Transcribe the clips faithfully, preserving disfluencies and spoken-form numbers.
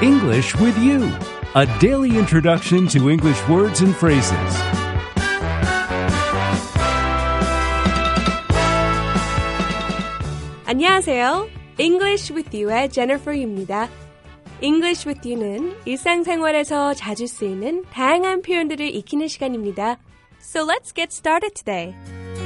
English with You, a daily introduction to English words and phrases. 안녕하세요. English with You의 Jennifer입니다. English with You는 일상생활에서 자주 쓰이는 다양한 표현들을 익히는 시간입니다. So let's get started today.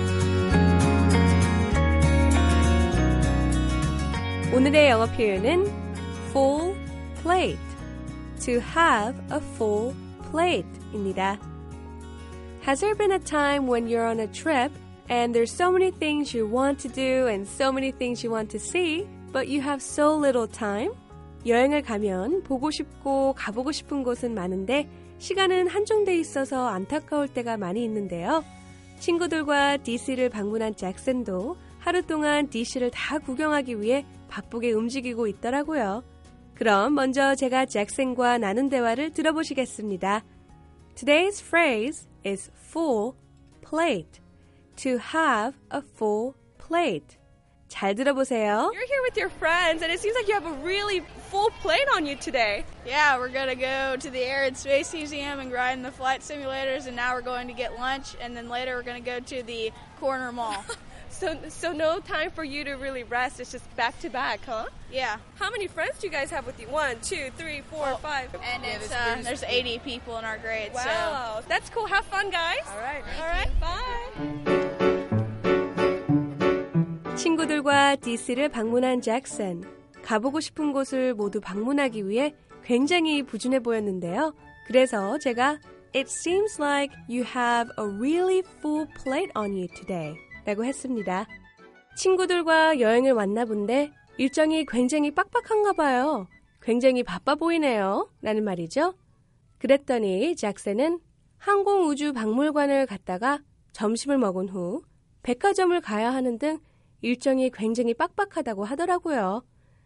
오늘의 영어 표현은 full plate, to have a full plate입니다. Has there been a time when you're on a trip and there's so many things you want to do and so many things you want to see, but you have so little time? 여행을 가면 보고 싶고 가보고 싶은 곳은 많은데 시간은 한정돼 있어서 안타까울 때가 많이 있는데요. 친구들과 디씨를 방문한 잭슨도 하루 동안 디씨를 다 구경하기 위해 바쁘게 움직이고 있더라고요. 그럼 먼저 제가 잭슨과 나눈 대화를 들어보시겠습니다. Today's phrase is full plate. To have a full plate. 잘 들어보세요. You're here with your friends and it seems like you have a really full plate on you today. Yeah, we're going to go to the Air and Space Museum and ride in the flight simulators, and now we're going to get lunch, and then later we're going to go to the corner mall. So so no time for you to really rest. It's just back to back, huh? Yeah. How many friends do you guys have with you? One, two, three, four, well, five. And it's, uh, there's eighty people in our grade. Wow. So. That's cool. Have fun, guys. All right. All right. Bye. 친구들과 디씨를 방문한 잭슨. 가보고 싶은 곳을 모두 방문하기 위해 굉장히 부진해 보였는데요. 그래서 제가 It seems like you have a really full plate on you today 라고 했습니다. 친구들과 여행을 왔나 본데 일정이 굉장히 빡빡한가 봐요. 굉장히 바빠 보이네요. 라는 말이죠. 그랬더니 잭슨은 항공우주박물관을 갔다가 점심을 먹은 후 백화점을 가야 하는 등 일정이 굉장히 빡빡하다고 하더라고요.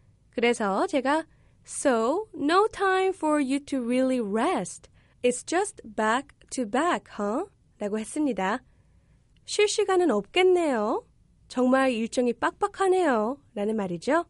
그래서 제가 So, no time for you to really rest. It's just back to back, huh? 라고 했습니다. 쉴 시간은 없겠네요. 정말 일정이 빡빡하네요. 라는 말이죠.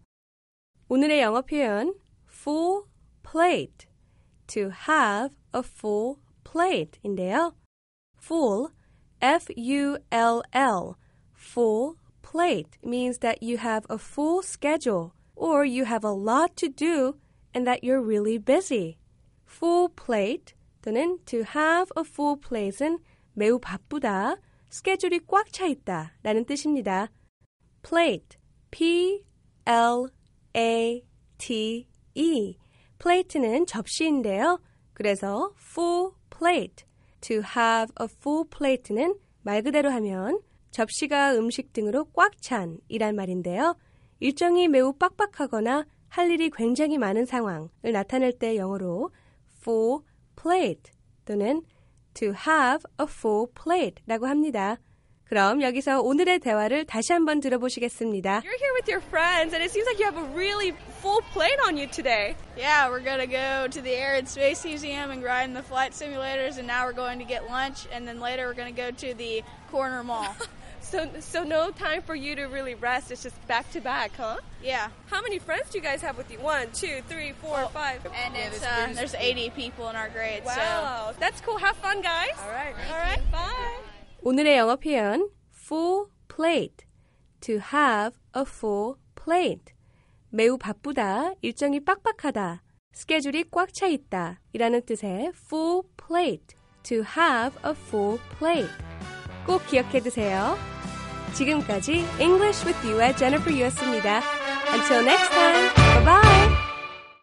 오늘의 영어 표현 full plate, to have a full plate인데요. full, F U L L, full plate means that you have a full schedule or you have a lot to do and that you're really busy. full plate 또는 to have a full plate은 매우 바쁘다, 스케줄이 꽉 차 있다 라는 뜻입니다. plate, P L A T E. plate는 접시인데요. 그래서 full plate, to have a full plate는 말 그대로 하면 접시가 음식 등으로 꽉 찬 이란 말인데요. 일정이 매우 빡빡하거나 할 일이 굉장히 많은 상황을 나타낼 때 영어로 full plate 또는 to have a full plate 라고 합니다. 그럼 여기서 오늘의 대화를 다시 한번 들어보시겠습니다. You're here with your friends and it seems like you have a really full plate on you today. Yeah, we're going to go to the Air and Space Museum and ride in the flight simulators, and now we're going to get lunch, and then later we're going to go to the corner mall. So so no time for you to really rest. It's just back to back, huh? Yeah. How many friends do you guys have with you? One, two, three, four, well, five. And it's, uh, there's eighty people in our grade. Wow. So. That's cool. Have fun, guys. All right. All right. Bye. 오늘의 영어 표현 full plate, to have a full plate. 매우 바쁘다, 일정이 빡빡하다, 스케줄이 꽉 차 있다 이라는 뜻의 full plate, to have a full plate. 꼭 기억해 두세요. 지금까지 English with You의 Jennifer Yu였습니다. Until next time, bye bye!